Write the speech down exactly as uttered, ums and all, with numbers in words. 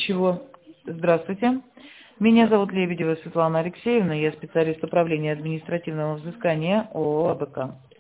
Чего? Здравствуйте. Меня зовут Лебедева Светлана Алексеевна, я специалист управления административного взыскания ООО «АБК».